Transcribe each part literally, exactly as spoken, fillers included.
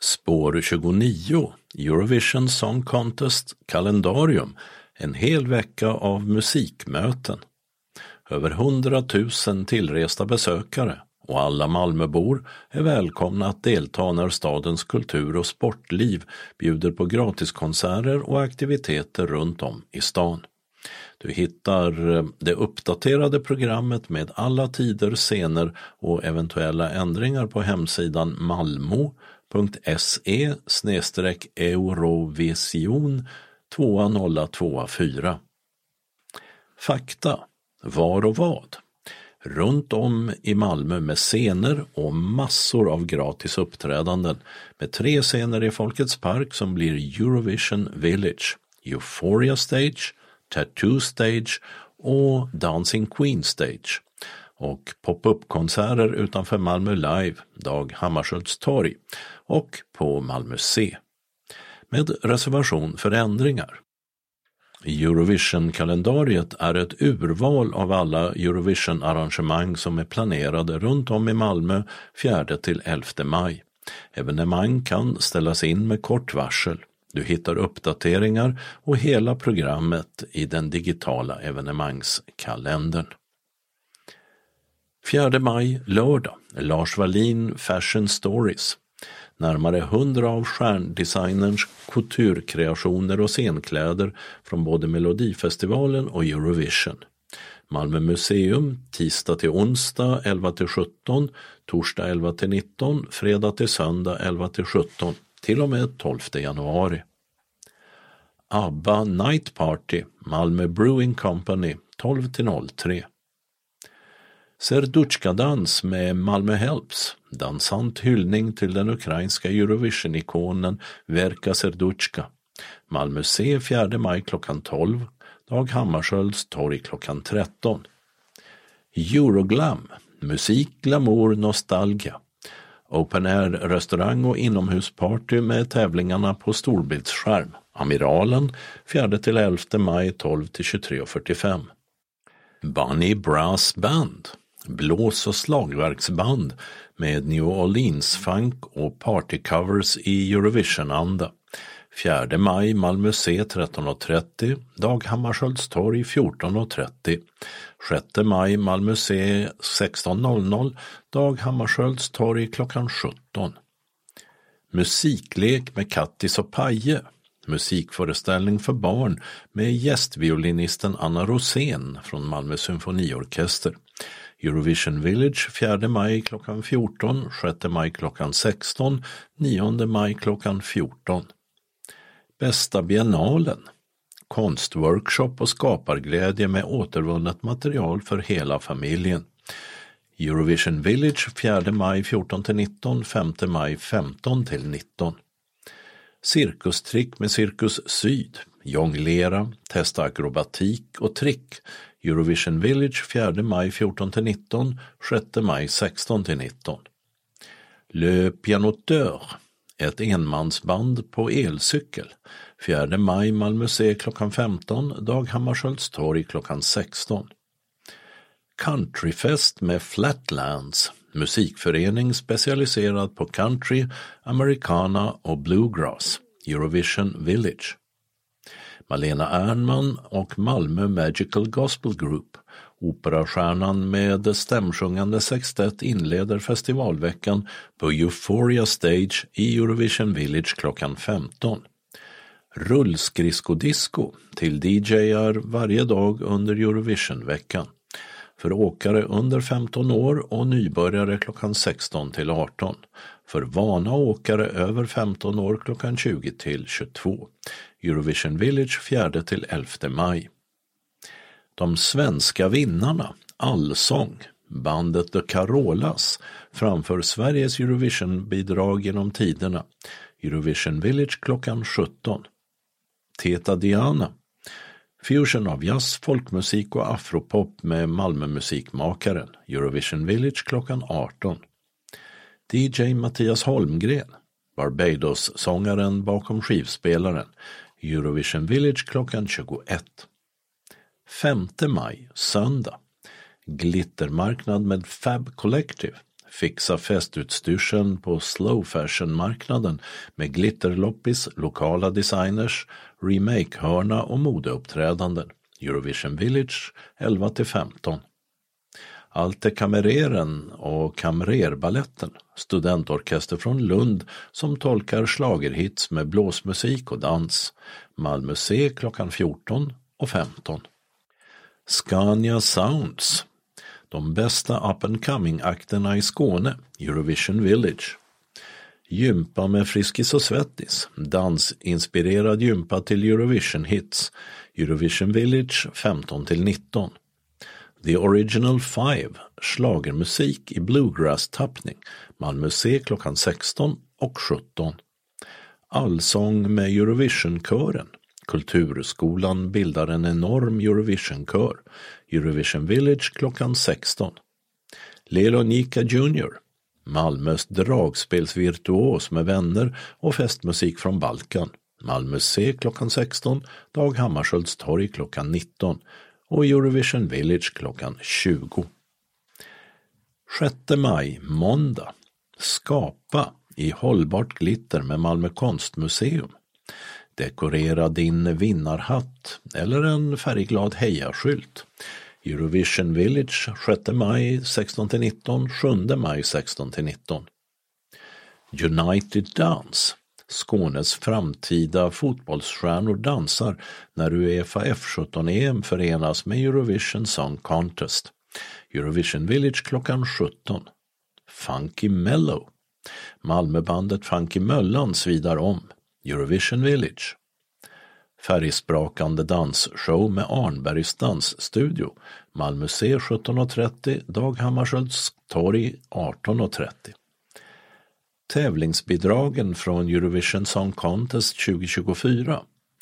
Spår tjugonio, Eurovision Song Contest kalendarium, en hel vecka av musikmöten. Över hundratusen tillresta besökare och alla Malmöbor är välkomna att delta när stadens kultur- och sportliv bjuder på gratiskonserter och aktiviteter runt om i stan. Du hittar det uppdaterade programmet med alla tider, scener och eventuella ändringar på hemsidan malmo punkt se slash eurovision tvåtusen tjugofyra. Fakta. Var och vad? Runt om i Malmö med scener och massor av gratis uppträdanden med tre scener i Folkets park som blir Eurovision Village, Euphoria Stage, Tattoo Stage och Dancing Queen Stage och pop-up-konserter utanför Malmö Live, Dag Hammarskjölds torg och på Malmö C. Med reservation för ändringar. Eurovision-kalendariet är ett urval av alla Eurovision-arrangemang som är planerade runt om i Malmö fjärde till elfte maj. Evenemang kan ställas in med kort varsel. Du hittar uppdateringar och hela programmet i den digitala evenemangskalendern. fjärde maj, lördag, Lars Wallin Fashion Stories. Närmare hundra av stjärndesignerns kulturkreationer och scenkläder från både Melodifestivalen och Eurovision. Malmö museum, tisdag till onsdag elva till sjutton, torsdag elva till nitton, fredag till söndag elva till sjutton, till och med tolfte januari. ABBA Night Party, Malmö Brewing Company, tolv till tre. Serduchka-dans med Malmö Helps, dansant hyllning till den ukrainska Eurovision-ikonen Verka Serduchka. Malmö C fjärde maj klockan tolv, Dag Hammarskjölds torg klockan tretton. Euroglam, musik, glamour, nostalgia. Open Air restaurang och inomhusparty med tävlingarna på storbildsskärm. Amiralen fjärde till elfte maj tolv till tjugotre fyrtiofem. Bunny Brass Band, blås- och slagverksband med New Orleans funk och partycovers i Eurovision-anda. fjärde maj Malmö C tretton trettio, Dag Hammarskjölds torg fjorton trettio. sjätte maj Malmö C sexton, Dag Hammarskjölds torg klockan sjutton. Musiklek med Kattis och Paje. Musikföreställning för barn med gästviolinisten Anna Rosén från Malmö symfoniorkester. Eurovision Village fjärde maj klockan fjorton, sjätte maj klockan sexton, nionde maj klockan fjorton. Bästa biennalen. Konstworkshop och skaparglädje med återvunnet material för hela familjen. Eurovision Village fjärde maj fjorton till nitton, femte maj femton till nitton. Cirkustrick med Cirkus Syd, jonglera, testa akrobatik och trick. Eurovision Village fjärde maj fjorton till nitton, sjätte maj sexton till nitton. Le Pianoteur, ett enmansband på elcykel. fjärde maj Malmö C klockan femton, Dag Hammarskjölds torg klockan sexton. Countryfest med Flatlands, musikförening specialiserad på country, americana och bluegrass. Eurovision Village. Malena Ernman och Malmö Magical Gospel Group, operastjärnan med stämsjungande sextett, inleder festivalveckan på Euphoria Stage i Eurovision Village klockan femton. Rullskridsko-disco till D J:ar varje dag under Eurovision-veckan. För åkare under femton år och nybörjare klockan sexton till arton. För vana åkare över femton år klockan tjugo till tjugotvå. Eurovision Village fjärde till elfte maj. De svenska vinnarna, Allsång, bandet The Carolas, framför Sveriges Eurovision-bidrag genom tiderna. Eurovision Village klockan sjutton. Teta Diana, fusion av jazz, folkmusik och afropop med Malmö-musikmakaren. Eurovision Village klockan arton. D J Mattias Holmgren, Barbados-sångaren bakom skivspelaren. Eurovision Village klockan tjugoett. femte maj, söndag. Glittermarknad med Fab Collective. fixa festutstyrseln på slow fashion-marknaden med glitterloppis, lokala designers, remake-hörna och modeuppträdanden. Eurovision Village elva till femton. Alte Kamreren och Kamrerballetten, studentorkester från Lund som tolkar schlagerhits med blåsmusik och dans. Malmö C klockan fjorton och femton. Scania Sounds, de bästa up-and-coming-akterna i Skåne, Eurovision Village. Gympa med Friskis och Svettis, dansinspirerad gympa till Eurovision Hits, Eurovision Village femton till nitton. The Original Five, schlagermusik i bluegrass-tappning, Malmö C klockan sexton och sjutton. Allsång med Eurovision-kören. Kulturskolan bildar en enorm Eurovision-kör. Eurovision Village klockan sexton. Lelo Nika junior, Malmös dragspelsvirtuos med vänner och festmusik från Balkan. Malmö C klockan sexton, Dag Hammarskjölds torg klockan nitton och Eurovision Village klockan tjugo. sjätte maj, måndag. Skapa i hållbart glitter med Malmö konstmuseum. Dekorera din vinnarhatt eller en färgglad hejaskylt. Eurovision Village sjätte maj sexton till nitton, sjunde maj sexton till nitton. United Dance. Skånes framtida fotbollsstjärnor dansar när UEFA F sjutton-E M förenas med Eurovision Song Contest. Eurovision Village klockan sjutton. Funky Mellow. Malmöbandet Funky Möllan svidar om. Eurovision Village. Färgsprakande dansshow med Arnbergs dansstudio. Malmö C sjutton och trettio, Dag Hammarskjölds torg arton och trettio. Tävlingsbidragen från Eurovision Song Contest tjugo tjugofyra.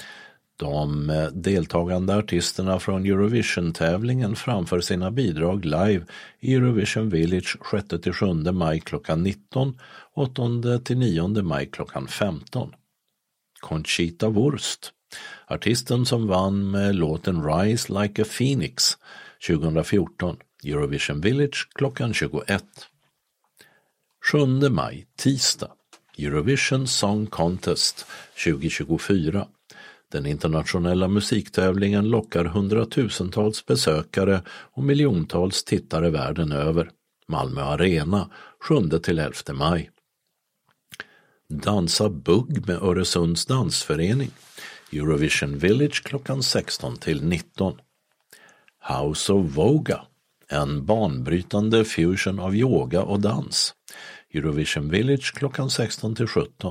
De deltagande artisterna från Eurovision-tävlingen framför sina bidrag live i Eurovision Village sjätte till sjunde maj klockan nitton, åttonde till nionde maj klockan femton. Conchita Wurst, artisten som vann med låten Rise Like a Phoenix tjugohundrafjorton, Eurovision Village klockan tjugoett. sjunde maj, tisdag, Eurovision Song Contest tjugo tjugofyra. Den internationella musiktävlingen lockar hundratusentals besökare och miljontals tittare världen över. Malmö Arena, sjunde till elfte maj. Dansa bugg med Öresunds dansförening. Eurovision Village klockan sexton till nitton. House of Voga, en banbrytande fusion av yoga och dans. Eurovision Village klockan sexton till sjutton.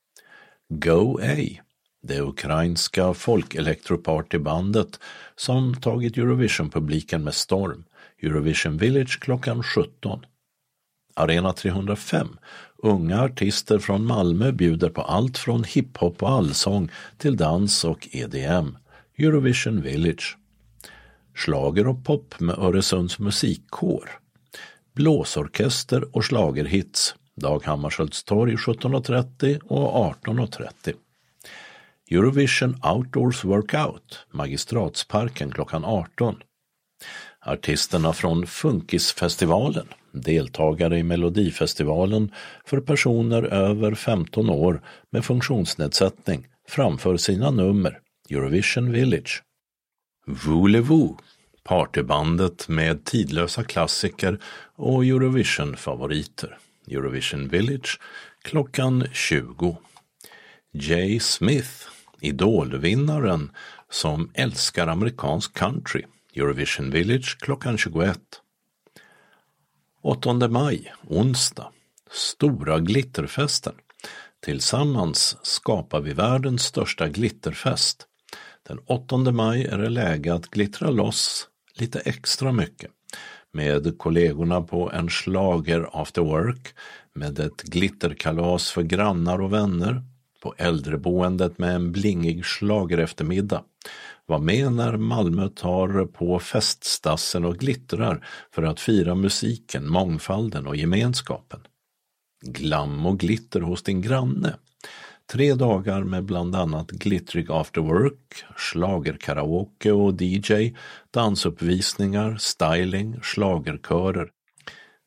Go A, det ukrainska folkelektropartybandet som tagit Eurovision-publiken med storm. Eurovision Village klockan sjutton. Arena trehundrafem, unga artister från Malmö bjuder på allt från hiphop och allsång till dans och E D M. Eurovision Village. Schlager och pop med Öresunds musikkår. Blåsorkester och schlagerhits. Dag Hammarskjölds torg sjutton och trettio och arton och trettio. Eurovision Outdoors Workout, Magistratsparken klockan arton. Artisterna från Funkisfestivalen, deltagare i Melodifestivalen för personer över femton år med funktionsnedsättning, framför sina nummer. Eurovision Village. Voulez-vous, partybandet med tidlösa klassiker och Eurovision-favoriter. Eurovision Village klockan tjugo. Jay Smith, idolvinnaren som älskar amerikansk country. Eurovision Village klockan tjugoett. åttonde maj, onsdag. Stora glitterfesten. Tillsammans skapar vi världens största glitterfest. Den åttonde maj är det läge att glittra loss lite extra mycket. Med kollegorna på en schlager after work, med ett glitterkalas för grannar och vänner, på äldreboendet med en blingig schlager eftermiddag. Var med när Malmö tar på feststassen och glittrar för att fira musiken, mångfalden och gemenskapen. Glam och glitter hos din granne. Tre dagar med bland annat glittrig after work, schlagerkaraoke och D J, dansuppvisningar, styling, schlagerkörer.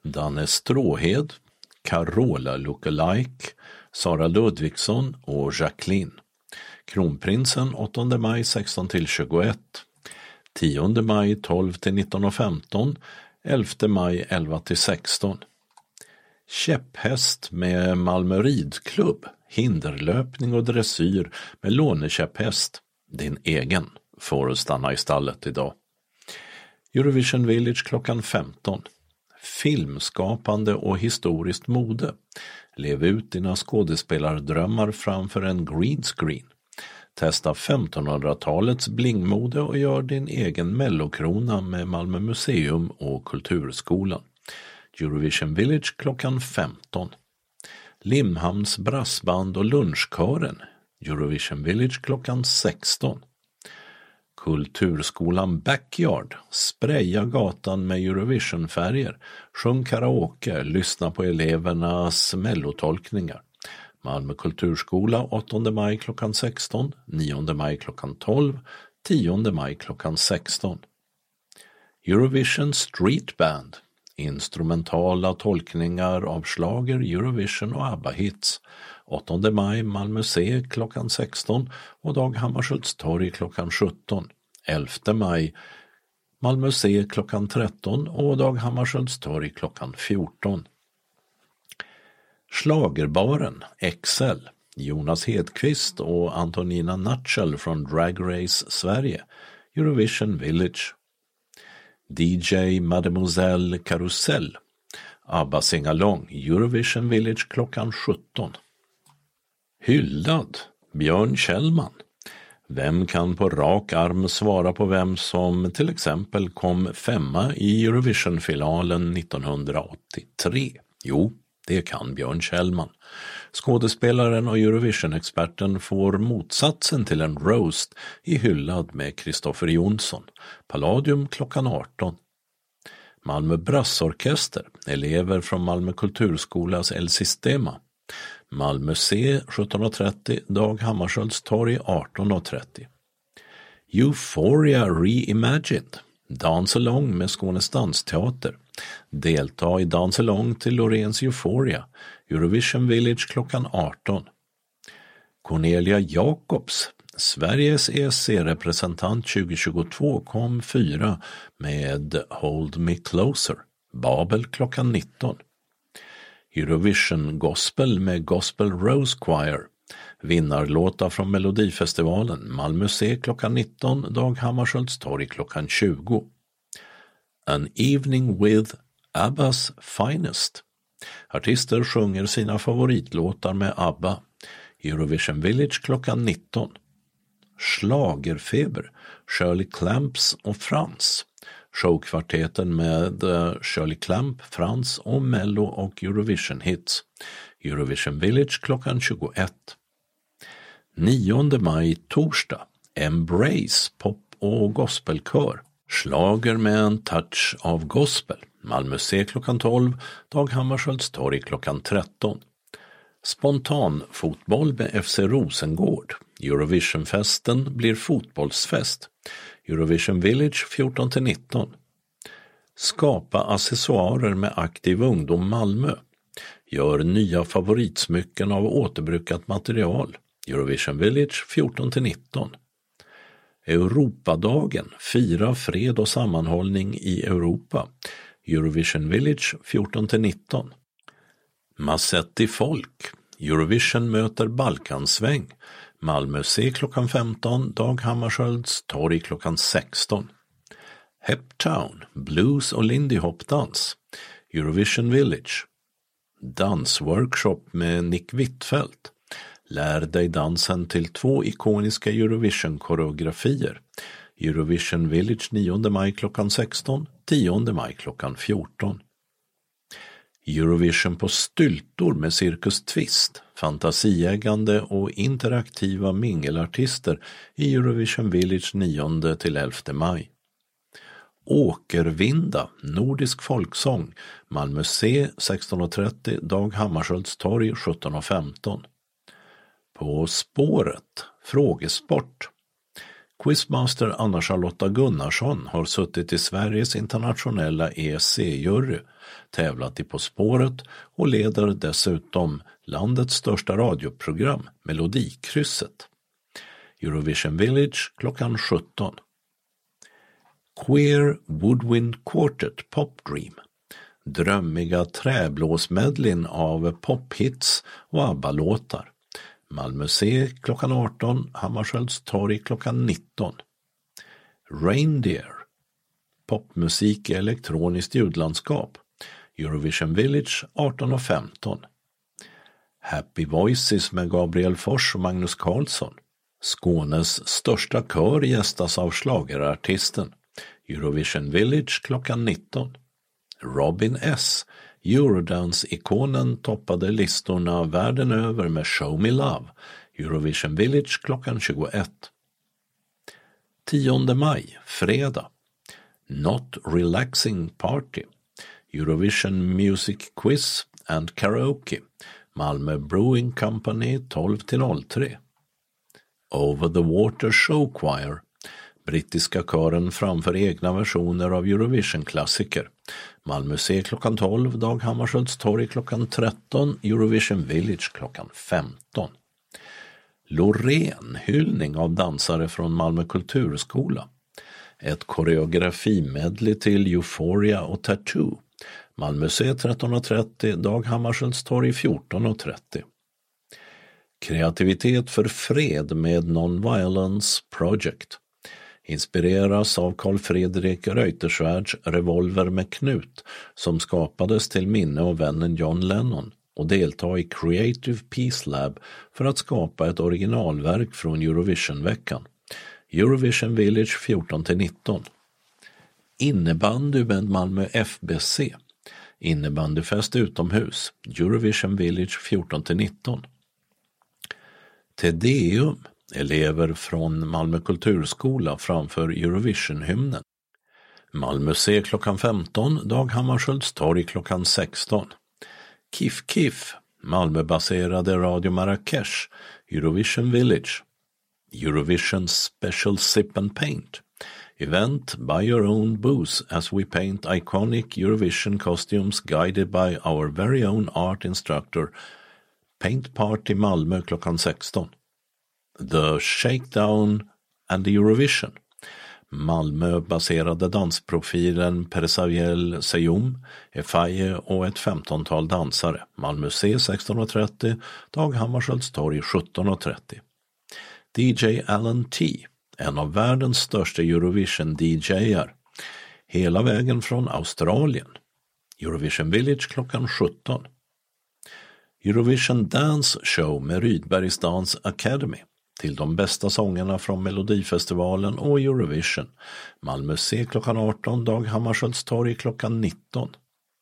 Danne Stråhed, Carola Lookalike, Sara Ludvigsson och Jacqueline. Kronprinsen åttonde maj sexton till tjugoett, tionde maj tolv till nitton och femton, elfte maj elva till sexton. Käpphäst med Malmö ridklubb, hinderlöpning och dressyr med lånekäpphäst. Din egen får stanna i stallet idag. Eurovision Village klockan femton. Filmskapande och historiskt mode. Lev ut dina skådespelardrömmar framför en green screen. Testa femtonhundratalets blingmode och gör din egen mellokrona med Malmö museum och kulturskolan. Eurovision Village klockan femton. Limhamns brassband och lunchkören. Eurovision Village klockan sexton. Kulturskolan Backyard. Spraya gatan med Eurovisionfärger. Sjung karaoke. Lyssna på elevernas mellotolkningar. Malmö kulturskola åttonde maj klockan sexton. nionde maj klockan tolv. tionde maj klockan sexton. Eurovision Street Band. Instrumentala tolkningar av schlager, Eurovision och ABBA-hits. åttonde maj Malmö C klockan sexton och Dag Hammarskjölds torg klockan sjutton. elfte maj Malmö C klockan tretton och Dag Hammarskjölds torg klockan fjorton. Schlagerbaren X L. Jonas Hedqvist och Antonina Natchel från Drag Race Sverige. Eurovision Village. D J Mademoiselle Karusell. ABBA Singalong. Eurovision Village klockan sjutton. Hyllad Björn Kjellman. Vem kan på rak arm svara på vem som till exempel kom femma i Eurovision-finalen nittonhundraåttiotre? Jo, det kan Björn Kjellman. Skådespelaren och Eurovision-experten får motsatsen till en roast i Hyllad med Kristoffer Jonsson. Palladium klockan arton. Malmö Brassorkester, elever från Malmö kulturskolas El Sistema. Malmö C sjutton och trettio, Dag Hammarskjölds torg arton och trettio. Euphoria Reimagined. Dance along med Skånes dansteater. Delta i Dance along till Loreens Euphoria. Eurovision Village klockan arton. Cornelia Jacobs, Sveriges E S C-representant tjugohundratjugotvå, kom fyra med Hold Me Closer. Babel klockan nitton. Eurovision Gospel med Gospel Rose Choir. Vinnarlåtar från Melodifestivalen. Malmö C klockan nitton, Dag Hammarskjölds torg klockan tjugo. An Evening with ABBA's Finest. Artister sjunger sina favoritlåtar med ABBA. Eurovision Village klockan nitton. Schlagerfeber. Shirley Clamps och Frans. Showkvarteten med Shirley Clamp, Frans och Mello och Eurovision Hits. Eurovision Village klockan tjugoett. nionde maj torsdag. Embrace pop och gospelkör. Schlager med en touch av gospel. Malmö C klockan tolv, Dag Hammarskjölds torg klockan tretton. Spontan fotboll med F C Rosengård. Eurovisionfesten blir fotbollsfest. Eurovision Village fjorton till nitton. Skapa accessoarer med aktiv ungdom Malmö. Gör nya favoritsmycken av återbrukat material. Eurovision Village fjorton till nitton. Europadagen. Fira fred och sammanhållning i Europa. Eurovision Village fjorton till nitton. Massetti folk. Eurovision möter Balkansväng. Malmö C klockan femton, Dag Hammarskjölds torg klockan sexton. Heptown, blues och Lindy Hop-dans. Eurovision Village. Dansworkshop med Nick Wittfeldt. Lär dig dansen till två ikoniska Eurovision-koreografier. Eurovision Village nionde maj klockan sexton, tionde maj klockan fjorton. Eurovision på styltor med Cirkus Twist, fantasiägande och interaktiva mingelartister i Eurovision Village nionde till elfte maj. Åkervinda, nordisk folksång, Malmö C sexton och trettio, Dag Hammarskjölds torg sjutton och femton. På spåret, frågesport. Quizmaster Anna-Charlotta Gunnarsson har suttit i Sveriges internationella E S C-jury, tävlat i På spåret och leder dessutom landets största radioprogram, Melodikrysset. Eurovision Village klockan sjutton. Queer Woodwind Quartet Pop Dream. Drömmiga träblåsmedlin av pophits och ABBA-låtar. Malmö C klockan arton, Hammarskjölds torg klockan nitton. Reindeer. Popmusik i elektroniskt ljudlandskap. Eurovision Village arton och femton. Happy Voices med Gabriel Fors och Magnus Carlsson. Skånes största kör gästas av schlagerartisten. Eurovision Village klockan nitton. Robin S. Eurodance-ikonen toppade listorna världen över med Show Me Love. Eurovision Village klockan tjugoett. tionde maj, fredag. Not Relaxing Party. Eurovision Music Quiz and Karaoke. Malmö Brewing Company tolv till tre. Over the Water Show Choir. Brittiska kören framför egna versioner av Eurovision-klassiker. Malmö C klockan tolv, Dag Hammarskjölds torg klockan tretton, Eurovision Village klockan femton. Loreen, hyllning av dansare från Malmö kulturskola. Ett koreografimedley till Euphoria och Tattoo. Malmö C tretton och trettio, Dag Hammarskjölds torg fjorton och trettio. Kreativitet för fred med Non-Violence Project. Inspireras av Carl Fredrik Reuterswärds Revolver med knut som skapades till minne av vännen John Lennon och delta i Creative Peace Lab för att skapa ett originalverk från Eurovision-veckan. Eurovision Village fjorton till nitton. Innebandy med Malmö F B C. Innebandyfest utomhus. Eurovision Village fjorton till nitton. Tedeum. Elever från Malmö kulturskola framför Eurovision-hymnen. Malmö C klockan femton, Dag Hammarskjölds torg klockan sexton. Kif Kif, Malmöbaserade Radio Marrakesh, Eurovision Village. Eurovision Special Sip and Paint. Event Buy Your Own Booze as we paint iconic Eurovision costumes guided by our very own art instructor. Paint Party Malmö klockan sexton. The Shakedown and the Eurovision. Malmö-baserade dansprofilen Persaviel Seyum, Efaye och ett femtontal dansare. Malmö C sexton och trettio, Dag Hammarskjölds torg sjutton och trettio. D J Alan T, en av världens största Eurovision-D J:ar. Hela vägen från Australien. Eurovision Village klockan sjutton. Eurovision Dance Show med Rydbergs Dance Academy. Till de bästa sångerna från Melodifestivalen och Eurovision. Malmö C klockan arton, Dag Hammarskjölds torg klockan nitton.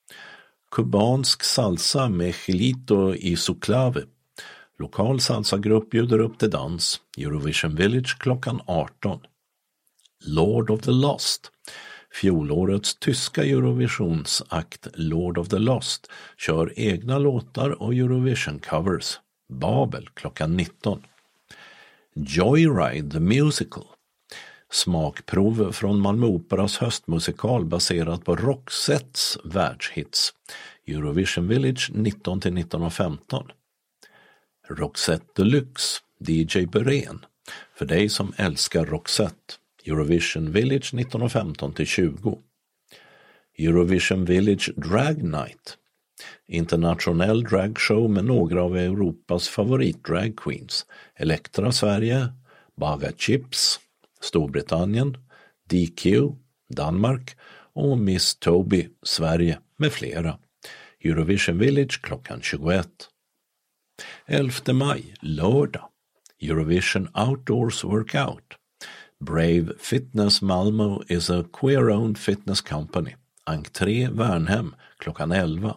Kubansk salsa med Chilito y Suclave. Lokal salsagrupp bjuder upp till dans. Eurovision Village klockan arton. Lord of the Lost. Fjolårets tyska Eurovisionsakt Lord of the Lost kör egna låtar och Eurovision covers. Babel klockan nitton. Joyride the Musical. Smakprov från Malmö Operas höstmusikal baserat på Roxettes världshits. Eurovision Village nitton till nitton och femton. Roxette Deluxe, D J Beren. För dig som älskar Roxette. Eurovision Village nitton och femton till tjugo. Eurovision Village Drag Night. Internationell dragshow med några av Europas favorit drag queens. Elektra Sverige, Baga Chips, Storbritannien, D Q, Danmark och Miss Toby, Sverige med flera. Eurovision Village klockan tjugoett. elfte maj, lördag. Eurovision Outdoors Workout. Brave Fitness Malmö is a queer-owned fitness company. Entré Värnhem klockan elva.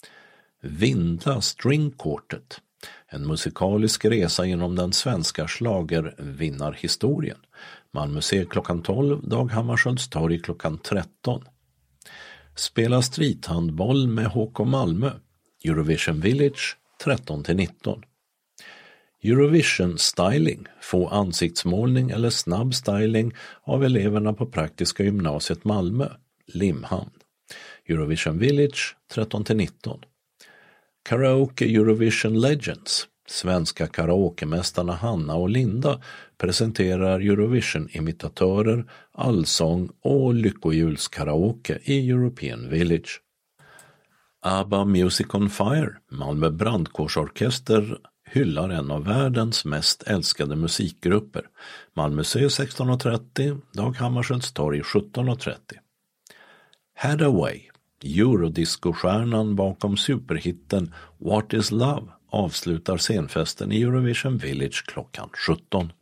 Vinda String Quartet. En musikalisk resa genom den svenska schlagervinnarhistorien. Malmö C klockan tolv, Dag Hammarskjölds torg klockan tretton. Spela streethandboll med H K Malmö. Eurovision Village tretton till nitton. Eurovision styling, få ansiktsmålning eller snabb styling av eleverna på Praktiska gymnasiet Malmö, Limhamn. Eurovision Village tretton till nitton. Karaoke Eurovision Legends. Svenska karaokemästarna Hanna och Linda presenterar Eurovision-imitatörer, allsång och lyckohjulskaraoke i European Village. ABBA Music on Fire, Malmö brandkårsorkester, hyllar en av världens mest älskade musikgrupper. Malmö sexton och trettio, Dag Hammarskjölds torg sjutton och trettio. Hathaway, eurodisco-stjärnan bakom superhitten What is Love, avslutar scenfesten i Eurovision Village klockan sjutton.